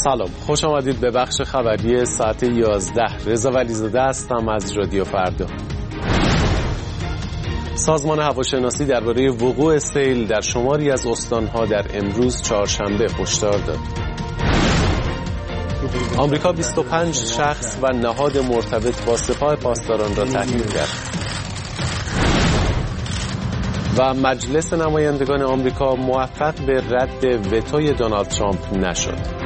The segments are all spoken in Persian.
سلام، خوش آمدید به بخش خبری ساعت 11. رضا ولیزاده هستم از رادیو فردا. سازمان هواشناسی درباره وقوع سیل در شماری از استانها در امروز چهارشنبه هشدار داد. آمریکا 25 شخص و نهاد مرتبط با سپاه پاسداران را تحلیل کرد. و مجلس نمایندگان آمریکا موفق به رد وتوی دونالد ترامپ نشد.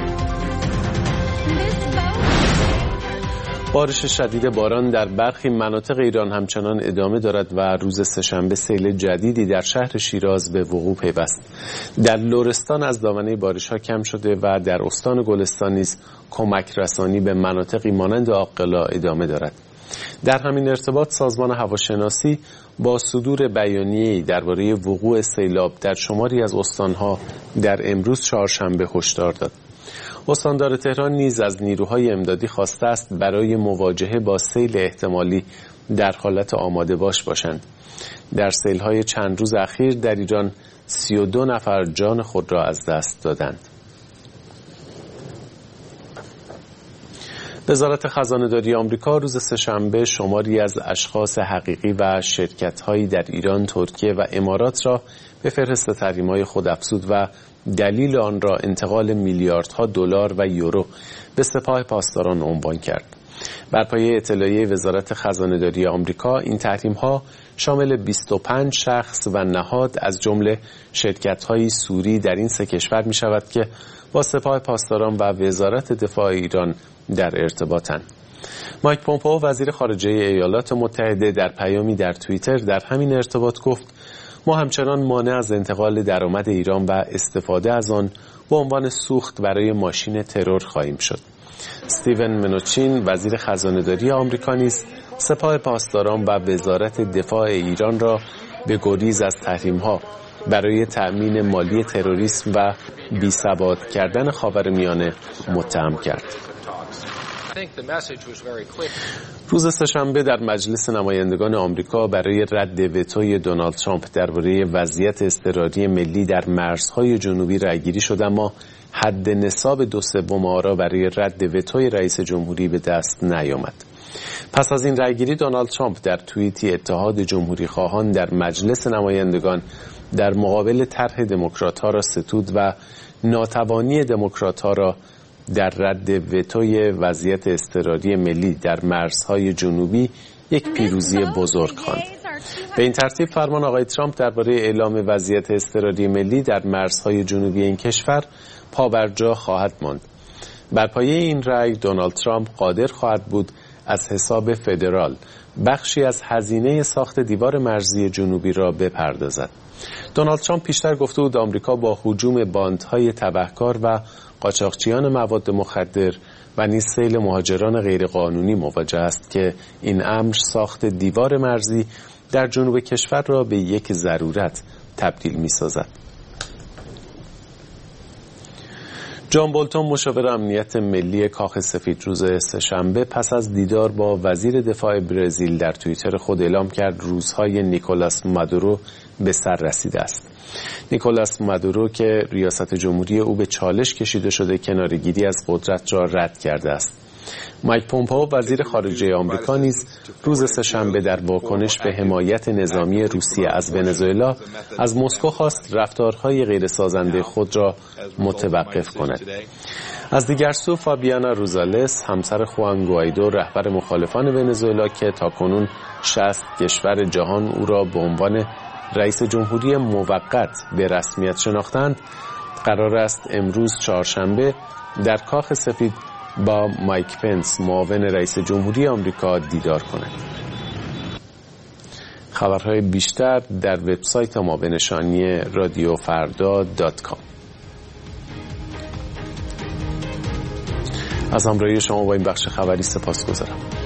بارش شدید باران در برخی مناطق ایران همچنان ادامه دارد و روز سه‌شنبه سیل جدیدی در شهر شیراز به وقوع پیوست. در لرستان از دامنه بارش‌ها کم شده و در استان گلستان نیز کمک رسانی به مناطقی مانند آقلا ادامه دارد. در همین ارتباط سازمان هواشناسی با صدور بیانیه‌ای درباره وقوع سیلاب در شماری از استان‌ها در امروز چهارشنبه هشدار داد. استاندار تهران نیز از نیروهای امدادی خواسته است برای مواجهه با سیل احتمالی در حالت آماده باش باشند. در سیل‌های چند روز اخیر در ایران 32 نفر جان خود را از دست دادند. وزارت خزانه‌داری آمریکا روز سه‌شنبه شماری از اشخاص حقیقی و شرکت‌هایی در ایران، ترکیه و امارات را به فهرست تحریم‌های خود افزود و دلیل آن را انتقال میلیاردها دلار و یورو به سپاه پاسداران عنوان کرد. بر پایه اطلاعیه وزارت خزانه‌داری آمریکا این تحریم‌ها شامل 25 شخص و نهاد از جمله شرکت‌های سوری در این سه کشور می‌شود که با سپاه پاسداران و وزارت دفاع ایران در ارتباطند. مایک پومپئو وزیر خارجه ایالات متحده در پیامی در توییتر در همین ارتباط گفت: ما همچنان مانع از انتقال درآمد ایران و استفاده از آن به عنوان سوخت برای ماشین ترور خواهیم شد. استیون منوچین وزیر خزانه‌داری آمریکا نیز سپاه پاسداران و وزارت دفاع ایران را به گریز از تحریم‌ها برای تأمین مالی تروریسم و بی‌ثبات کردن خاورمیانه متهم کرد. روز سه‌شنبه در مجلس نمایندگان آمریکا برای رد وتوی دونالد ترامپ درباره وضعیت اضطراری ملی در مرزهای جنوبی رأیگیری شد، اما حد نصاب 2/3 آرا برای رد وتوی رئیس جمهوری به دست نیامد. پس از این رأیگیری دونالد ترامپ در توییتی اتحاد جمهوری خواهان در مجلس نمایندگان در مقابل طرح دموکرات‌ها را ستود و ناتوانی دموکرات‌ها را در رد وتوی وضعیت اضطراری ملی در مرزهای جنوبی یک پیروزی بزرگ خواند. به این ترتیب فرمان آقای ترامپ درباره اعلام وضعیت اضطراری ملی در مرزهای جنوبی این کشور پابرجا خواهد ماند. بر پایه این رأی دونالد ترامپ قادر خواهد بود از حساب فدرال بخشی از هزینه ساخت دیوار مرزی جنوبی را بپردازد. دونالد ترامپ پیشتر گفته بود آمریکا با هجوم باندهای تبهکار و قاچاقچیان مواد مخدر و نیز سیل مهاجران غیرقانونی مواجه است که این امر ساخت دیوار مرزی در جنوب کشور را به یک ضرورت تبدیل می‌سازد. جان بولتون مشاور امنیت ملی کاخ سفید روز سه‌شنبه پس از دیدار با وزیر دفاع برزیل در توییتر خود اعلام کرد روزهای نیکولاس مادورو به سر رسیده است. نیکولاس مادورو که ریاست جمهوری او به چالش کشیده شده کناره‌گیری از قدرت را رد کرده است. مایک پومپئو وزیر خارجه آمریکا نیز روز سه‌شنبه در واکنش به حمایت نظامی روسیه از ونزوئلا از مسکو خواست رفتارهای غیرسازنده خود را متوقف کند. از دیگر سو فابیانا روزالس همسر خوان گوایدو رهبر مخالفان ونزوئلا که تاکنون 60 کشور جهان او را به عنوان رئیس جمهوری موقت به رسمیت شناختند، قرار است امروز چهارشنبه در کاخ سفید با مایک پنس معاون رئیس جمهوری آمریکا دیدار کنند. خبرهای بیشتر در وبسایت ما به نشانی radiofarda.com. از همراهی شما با این بخش خبری سپاسگزارم.